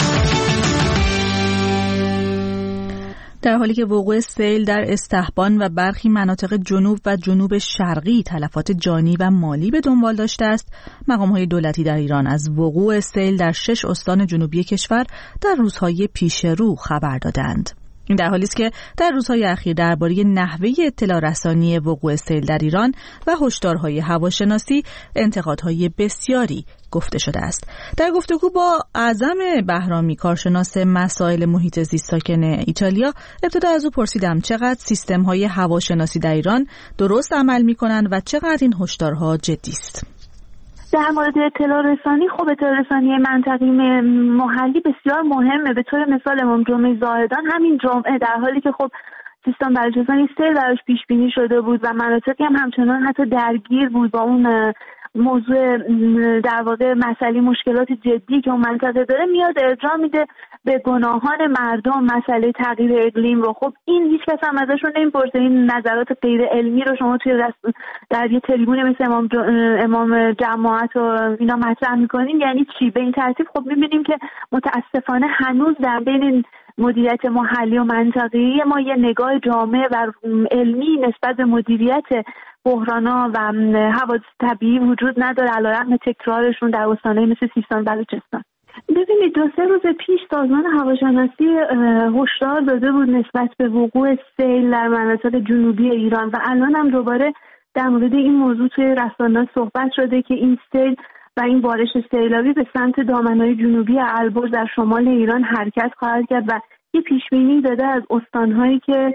در حالی که وقوع سیل در استحبان و برخی مناطق جنوب و جنوب شرقی تلفات جانی و مالی به دنبال داشته است، مقام‌های دولتی در ایران از وقوع سیل در شش استان جنوبی کشور در روزهای پیش رو خبر دادند. این در حالی است که در روزهای اخیر درباره نحوه اطلاع رسانی وقوع سیل در ایران و هشدارهای هواشناسی انتقادهای بسیاری گفته شده است. در گفتگو با اعظم بهرامی، کارشناس مسائل محیط زیست ساکن ایتالیا، ابتدا از او پرسیدم چقدر سیستم‌های هواشناسی در ایران درست عمل می‌کنند و چقدر این هشدارها جدی است. در مورد اطلاع رسانی، خب اطلاع رسانی منطقی محلی بسیار مهمه. به طور مثال امام جمعه زاهدان همین جمعه، در حالی که خب سیستان بلوچستان سیل براش پیش بینی شده بود و مناطقی هم همچنان حتی درگیر بود با اون موضوع در واقع مسئله مشکلات جدی که اون منطقه داره، میاد ارجاع میده به گناهان مردم، مسئله تغییر اقلیم رو. خب این هیچ کس هم ازشون نمیپرسه. این نظرات غیر علمی رو شما توی در یه تریبون مثل امام, امام جماعت و اینا مطرح میکنین، یعنی چی؟ به این ترتیب خب میبینیم که متاسفانه هنوز در بین مدیریت محلی و منطقه‌ای ما یه نگاه جامع و علمی نسبت به مدیریت بحرانا و حوادث طبیعی وجود نداره، علیرغم تکرارشون در استان‌های مثل سیستان بلوچستان. ببینید دو سه روز پیش سازمان هواشناسی هشدار داده بود نسبت به وقوع سیل در مناطق جنوبی ایران و الان هم دوباره در مورد این موضوع توی رسانه‌ها صحبت شده که این سیل و این بارش سیلابی به سمت دامنه‌های جنوبی البرز در شمال ایران حرکت خواهد کرد و یه پیشبینی داده از استان‌هایی که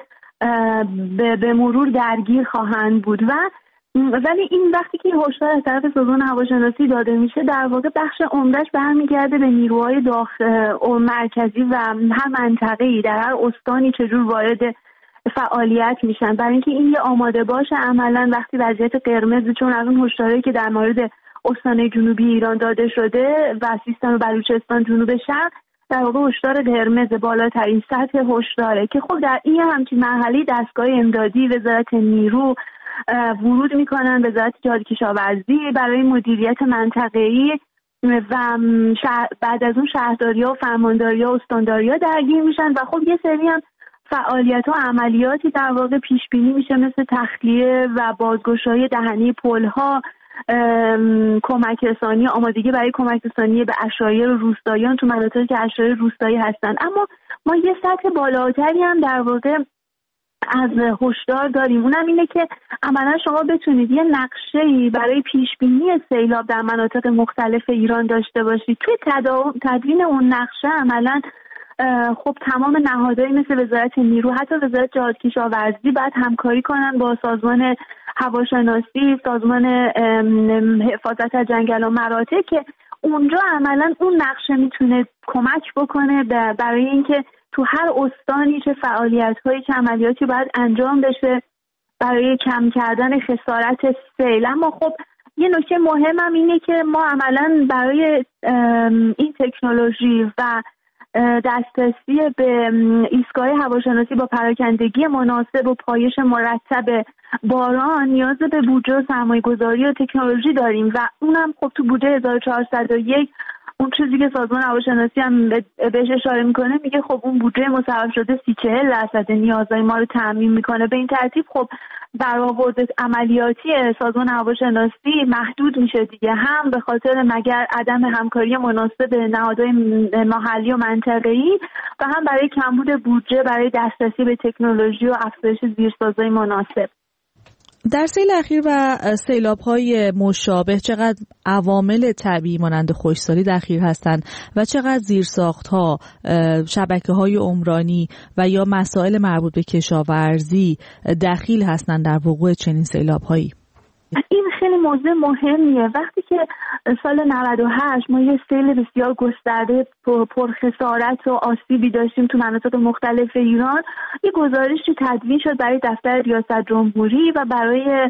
به, به مرور درگیر خواهند بود. و ولی این وقتی که هشدار از طرف سازمان هواشناسی داده میشه، در واقع بخش عمده‌اش برمیگرده به نیروهای داخل مرکزی و هر منطقه‌ای در هر استانی چجور وارد فعالیت میشن، برای اینکه این یه آماده باشه عملاً وقتی وضعیت قرمز، چون از اون هشداری که در مورد استان جنوبی ایران داده شده و سیستان و بلوچستان جنوب شرق، در واقع هشدار قرمز بالاترین سطح هشداره که خب در این همچین مرحله دستگاه امدادی، وزارت نیرو ورود میکنن، وزارت جهاد کشاورزی برای مدیریت منطقه‌ای و بعد از اون شهرداری‌ها و فرمانداری‌ها و استانداری‌ها درگیر میشن و خب یه سری هم فعالیت‌ها و عملیاتی در واقع پیش بینی میشه مثل تخلیه و بازگشایی دهنه پل‌ها، کمک رسانی، آمادگی برای کمک رسانی به اشایر و روستاییان تو مناطقی که اشایر روستایی هستن. اما ما یه سطح بالاتری هم در واقع از هشدار داریم، اونم اینه که عملا شما بتونید یه نقشه‌ای برای پیشبینی سیلاب در مناطق مختلف ایران داشته باشید. توی تدوین اون نقشه عملا خب تمام نهادهایی مثل وزارت نیرو، حتی وزارت جهاد کشاورزی باید همکاری کنن با سازمان هواشناسی، سازمان حفاظت از جنگل و مراتع که اونجا عملا اون نقشه میتونه کمک بکنه برای اینکه تو هر استانی چه فعالیت‌هایی چه عملیاتی باید انجام بشه برای کم کردن خسارت سیل. اما خب یه نکته مهمم اینه که ما عملا برای این تکنولوژی و دسترسی به ایستگاه هواشناسی با پراکندگی مناسب و پایش مرتب باران نیاز به بودجه و سرمایه‌گذاری و تکنولوژی داریم و اونم خب تو بودجه هزار و چهارصد و یک اون چیزی که سازمان هواشناسی هم بهش اشاره میکنه میگه خب اون بودجه مصرف شده سی چهل درصد نیازهای ما رو تامین میکنه. به این ترتیب خب برآورد عملیاتی سازمان هواشناسی محدود میشه دیگه، هم به خاطر مگر عدم همکاری مناسب نهادهای محلی و منطقه‌ای و هم برای کمبود بودجه برای دسترسی به تکنولوژی و افزایش زیرسازهای مناسب. در سیل اخیر و سیلاب‌های مشابه چقدر عوامل طبیعی مانند خشکسالی دخیل هستند و چقدر زیرساخت‌ها، شبکه‌های عمرانی و یا مسائل مربوط به کشاورزی دخیل هستند در وقوع چنین سیلاب‌هایی؟ این خیلی موضوع مهمیه. وقتی که سال نود و هشت ما یه سیل بسیار گسترده پرخسارت و آسیبی داشتیم تو مناطق مختلف ایران، یه گزارشی تدوین شد برای دفتر ریاست جمهوری و برای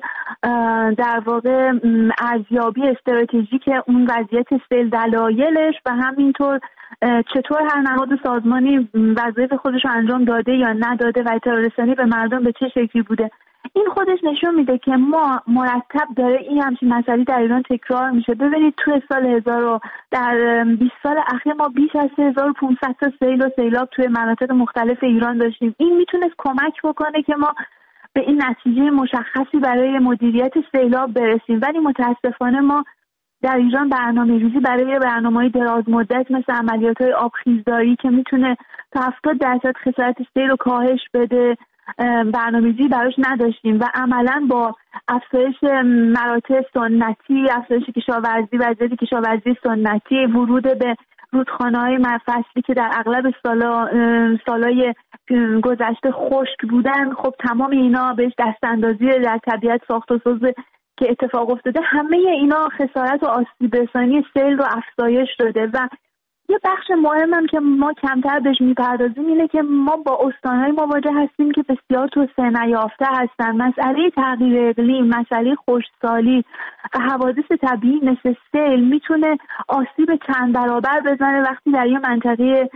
در واقع ارزیابی استراتژیک اون وضعیت سیل، دلایلش و همینطور چطور هر نهاد سازمانی وظایف خودش رو انجام داده یا نداده و اطلاع رسانی به مردم به چه شکلی بوده. این خودش نشون میده که ما مرتب داره این همچین مسئله در ایران تکرار میشه. ببینید تو سال هزار در بیست سال اخیر ما بیش از هزار و پانصد تا سیل و سیلاب توی مناطق مختلف ایران داشتیم. این میتونه کمک بکنه که ما به این نتیجه مشخصی برای مدیریت سیلاب برسیم، ولی متاسفانه ما در ایران برنامه‌ریزی برای برنامه‌های دراز مدت مثل عملیات‌های آبخیزداری که میتونه تا هفتاد درصد خسارت سیل رو کاهش بده برنامه‌ریزی براش نداشتیم و عملاً با افزایش مراتع سنتی، افزایش کشاورزی، وضعیت کشاورزی سنتی، ورود به رودخانه‌های فصلی که در اغلب سالا سالای گذشته خشک بودن، خب تمام اینا بهش دستاندازی در طبیعت ساخت و ساز که اتفاق افتاده، همه اینا خسارت و آسیب رسانی سیل رو افزایش داده. و یه بخش مهمم که ما کمتر بهش میپردازیم اینه که ما با استان‌های مواجه هستیم که بسیار توسعه نیافته هستن. مسئله تغییر اقلیم، مسئله خشکسالی و حوادث طبیعی مثل سیل میتونه آسیب چند برابر بزنه وقتی در یه منطقه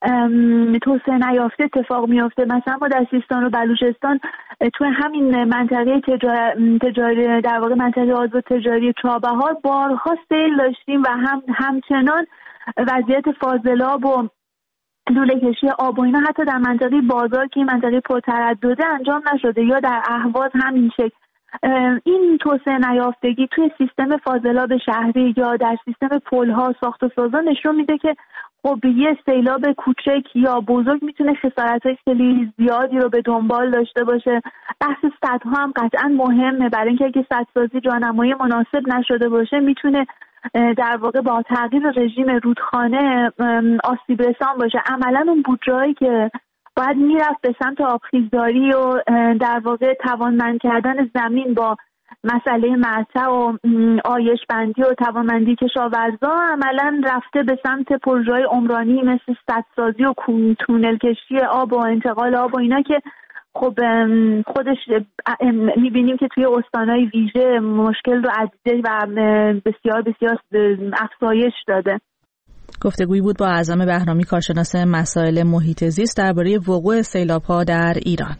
توسعه نیافته اتفاق میفته. مثلا ما در سیستان و بلوچستان توی همین منطقه تجاری, تجاری در واقع منطقه آزاد تجاری چابهار بارها سیل داشتیم و هم همچنان وضعیت فاضلاب و لوله کشی آب و اینا حتی در منطقه بازار که این منطقه پرتردده انجام نشده، یا در اهواز همین شکل. این توسعه نیافتگی توی سیستم فاضلاب شهری یا در سیستم پل‌ها، ساخت و سازا نشون میده که خب یه سیلاب کوچک یا بزرگ میتونه خسارت‌های خیلی زیادی رو به دنبال داشته باشه. بحث سدها هم قطعا مهمه، برای اینکه اگه سدسازی جانمایی مناسب نشده باشه میتونه در واقع با تغییر رژیم رودخانه آسیب رسان باشه. عملا اون بودجه‌ای که باید میرفت به سمت آبخیزداری و در واقع توانمند کردن زمین با مسئله مرتع و آیش بندی و توانمندی کشاورزا، عملا رفته به سمت پروژه‌های عمرانی مثل سدسازی و تونل کشی آب و انتقال آب و اینا که خب خودش میبینیم که توی استانهای ویژه مشکل رو عدیده و بسیار بسیار افزایش داده. گفتگویی بود با اعظم بهرامی، کارشناس مسائل محیط زیست، درباره وقوع سیلاب‌ها در ایران.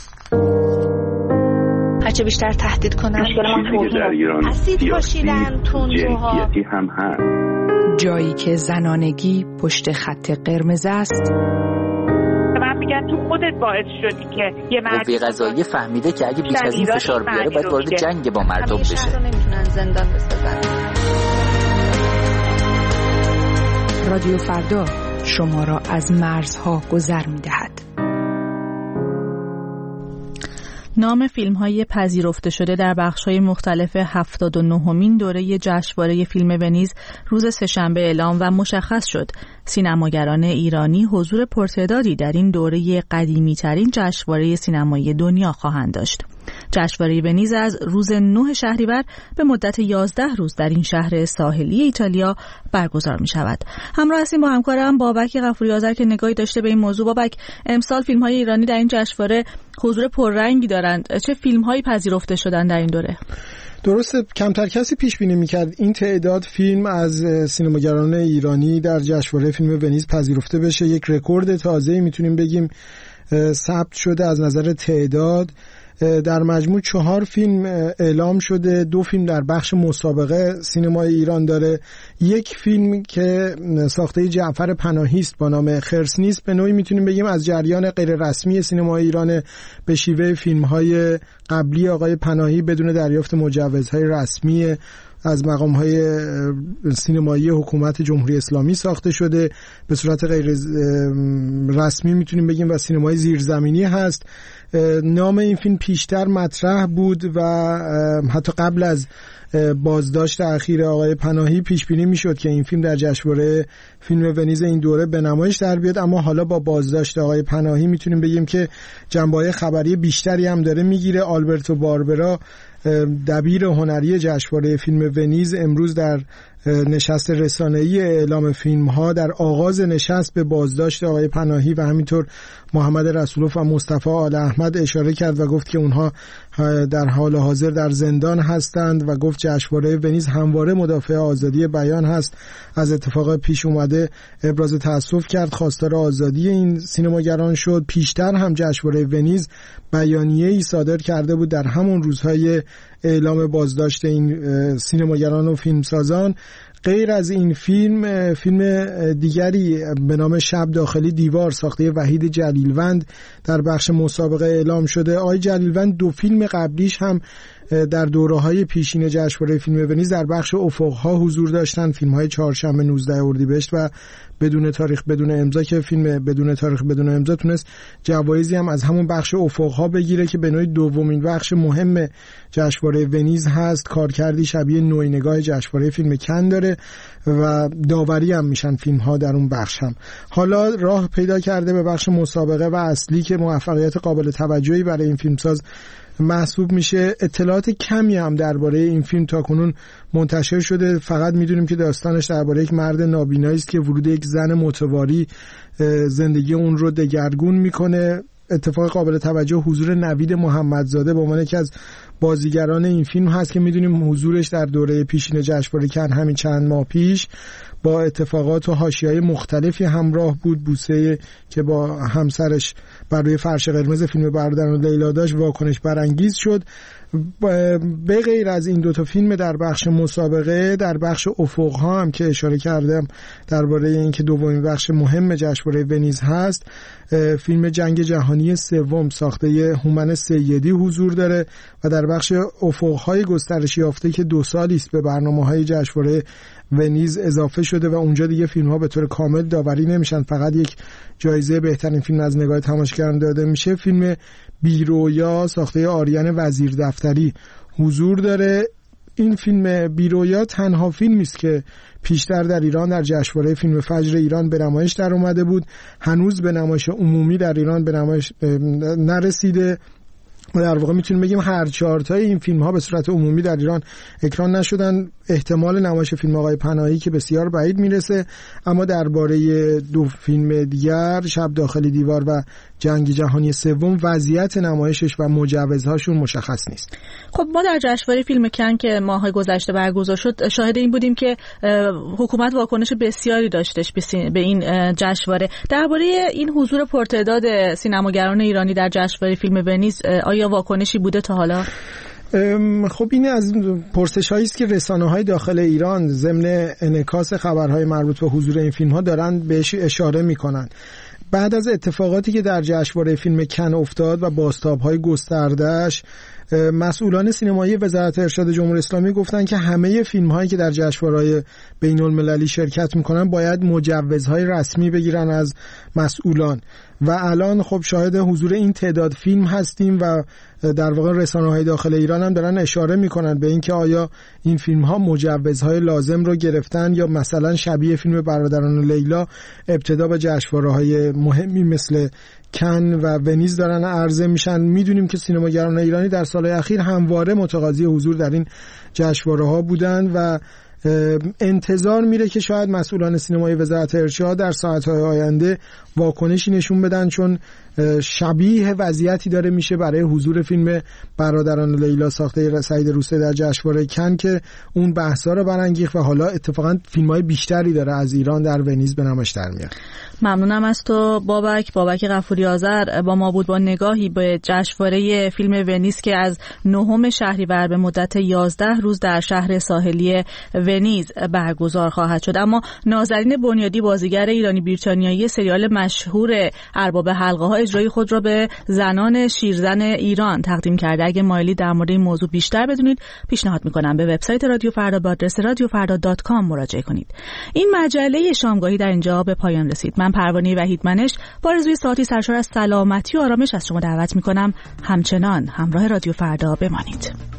هرچه بیشتر تهدید کنن اسید پاشیدن، تندروها هم هست. جایی که زنانگی پشت خط قرمز است. من میگم تو خودت باعث شدی که یه مرد قوه قضاییه فهمیده که اگه بیش از این فشار بیاره باید وارد جنگ با مردم بشه. نمیتونن زندان بسازن. رادیو فردا شما را از مرزها گذر می‌دهد. نام فیلم‌های پذیرفته شده در بخش‌های مختلف هفتاد و نهمین دوره جشنواره فیلم ونیز روز سه‌شنبه اعلام و مشخص شد. سینماگران ایرانی حضور پرتعدادی در این دوره قدیمی‌ترین جشنواره سینمایی دنیا خواهند داشت. جشنواره ونیز از روز نه شهریور به مدت یازده روز در این شهر ساحلی ایتالیا برگزار می شود. همراه هستیم با همکارم بابک غفوری آذر که نگاهی داشته به این موضوع. بابک، امسال فیلم‌های ایرانی در این جشنواره حضور پررنگی دارند. چه فیلم‌هایی پذیرفته شدن در این دوره؟ درسته، کمتر کسی پیش بینی می‌کرد این تعداد فیلم از سینماگران ایرانی در جشنواره فیلم ونیز پذیرفته بشه. یک رکورد تازه‌ای میتونیم بگیم ثبت شده از نظر تعداد. در مجموع چهار فیلم اعلام شده، دو فیلم در بخش مسابقه سینمای ایران داره، یک فیلم که ساخته جعفر پناهی است با نام خرس نیست. به نوعی میتونیم بگیم از جریان غیر رسمی سینمای ایران به شیوه فیلم‌های قبلی آقای پناهی بدون دریافت مجوزهای رسمی از مقام‌های سینمایی حکومت جمهوری اسلامی ساخته شده، به صورت غیر رسمی میتونیم بگیم و سینمای زیرزمینی هست. نام این فیلم پیشتر مطرح بود و حتی قبل از بازداشت اخیر آقای پناهی پیش بینی میشد که این فیلم در جشنواره فیلم ونیز این دوره به نمایش در بیاد، اما حالا با بازداشت آقای پناهی میتونیم بگیم که جنبه‌های خبری بیشتری هم داره میگیره. آلبرتو باربرا، دبیر هنری جشنواره فیلم ونیز، امروز در نشست رسانه‌ای اعلام فیلم‌ها در آغاز نشست به بازداشت آقای پناهی و همینطور محمد رسولوف و مصطفی آل احمد اشاره کرد و گفت که اونها در حال حاضر در زندان هستند و گفت جشنواره ونیز همواره مدافع آزادی بیان هست. از اتفاق پیش اومده ابراز تأسف کرد، خواستار آزادی این سینماگران شد. پیشتر هم جشنواره ونیز بیانیه‌ای صادر کرده بود در همون روزهای اعلام بازداشت این سینماگران و فیلمسازان. غیر از این فیلم، فیلم دیگری به نام شب داخلی دیوار ساخته وحید جلیلوند در بخش مسابقه اعلام شده. آقای جلیلوند دو فیلم قبلیش هم در دوره‌های پیشین جشنواره فیلم ونیز در بخش افق‌ها حضور داشتن، فیلم‌های چهارشنبه نوزده اردیبهشت و بدون تاریخ بدون امضا که فیلم بدون تاریخ بدون امضا تونست جوایزی هم از همون بخش افق‌ها بگیره که به نوعی دومین بخش مهم جشنواره ونیز هست. کارکردی شبیه نوینگاه جشنواره فیلم کن داره و داوری هم میشن فیلم‌ها در اون بخش هم. حالا راه پیدا کرده به بخش مسابقه و اصلی که موفقیت قابل توجهی برای این فیلمساز محسوب میشه. اطلاعات کمی هم درباره این فیلم تاکنون منتشر شده. فقط میدونیم که داستانش درباره یک مرد نابینایی است که ورود یک زن متواری زندگی اون رو دگرگون میکنه. اتفاق قابل توجه حضور نوید محمدزاده به عنوان یکی از بازیگران این فیلم هست که میدونیم حضورش در دوره پیشین جشنواره کن همین چند ماه پیش با اتفاقات و حاشیه‌های مختلفی همراه بود. بوسه که با همسرش بر روی فرش قرمز فیلم برادران لیلا داشت واکنش برانگیز شد. به غیر از این دوتا فیلم در بخش مسابقه، در بخش افق‌ها هم که اشاره کردم درباره اینکه دومین بخش مهم جشنواره ونیز هست، فیلم جنگ جهانی سوم ساخته هومن سیدی حضور داره و در بخش افق‌های گسترش یافته که دو سالی است به برنامه‌های جشنواره ونیز اضافه شده و اونجا دیگه فیلم‌ها به طور کامل داوری نمیشن، فقط یک جایزه بهترین فیلم از نگاه تماشاگران داده میشه. فیلم بیرویا ساخته آریان وزیر دفتری حضور داره. این فیلم بیرویا تنها فیلمی است که پیشتر در ایران در جشنواره فیلم فجر ایران به نمایش در اومده بود. هنوز به نمایش عمومی در ایران به نمایش نرسیده. در واقع میتونیم بگیم هر چهار تای این فیلم ها به صورت عمومی در ایران اکران نشدن. احتمال نمایش فیلم آقای پناهی که بسیار بعید میرسه، اما درباره دو فیلم دیگر شب داخلی دیوار و جنگ جهانی سوم وضعیت نمایشش و مجوزهاشون مشخص نیست. خب ما در جشنواره فیلم کن که ماهای گذشته برگزار شد شاهد این بودیم که حکومت واکنش بسیاری داشتش به این جشنواره. درباره این حضور پرتعداد سینماگران ایرانی در جشنواره فیلم ونیز آیا واکنشی بوده تا حالا؟ خب این از پرسش‌هایی است که رسانه‌های داخل ایران ضمن انعکاس خبرهای مربوط به حضور این فیلم‌ها دارن بهش اشاره می‌کنن. بعد از اتفاقاتی که در جشنواره فیلم کن افتاد و بازتاب‌های گسترده‌اش مسئولان سینمایی وزارت ارشاد جمهوری اسلامی گفتن که همه فیلم‌هایی که در جشنواره‌های بین‌المللی شرکت می‌کنن باید مجوزهای رسمی بگیرن از مسئولان و الان خب شاهد حضور این تعداد فیلم هستیم و در واقع رسانه‌های داخل ایران هم دارن اشاره میکنن به اینکه آیا این فیلم‌ها مجوزهای لازم رو گرفتن یا مثلا شبیه فیلم برادران لیلا ابتدا به جشنواره‌های مهمی مثل کن و ونیز دارن عرضه میشن. میدونیم که سینماگران ایرانی در سالهای اخیر همواره متقاضی حضور در این جشنواره‌ها بودن و انتظار میره که شاید مسئولان سینمای وزارت ارشاد در ساعت‌های آینده واکنشی نشون بدن، چون شبیه وضعیتی داره میشه برای حضور فیلم برادران لیلا ساخته سعید روسته در جشنواره کن که اون بحثا رو برانگیخت و حالا اتفاقا فیلم‌های بیشتری داره از ایران در ونیز به نمایش در میاد. ممنونم از تو بابک. بابک غفوری آذر با ما بود با نگاهی به جشنواره فیلم ونیز که از نهم شهریور به مدت یازده روز در شهر ساحلی ونیز برگزار خواهد شد. اما نازنین بنیادی بازیگر ایرانی بریتانیایی سریال مشهور ارباب حلقه‌ها اجرای خود را به زنان شیرزن ایران تقدیم کرده. اگه مایلی در مورد این موضوع بیشتر بدونید پیشنهاد میکنم به وبسایت رادیو فردا با آدرس رادیو فردا دات کام مراجعه کنید. این مجله شامگاهی در اینجا به پایان رسید. من پروانه وحیدمنش با آرزوی ساعتی سرشار از سلامتی و آرامش از شما دعوت میکنم همچنان همراه رادیو فردا بمانید.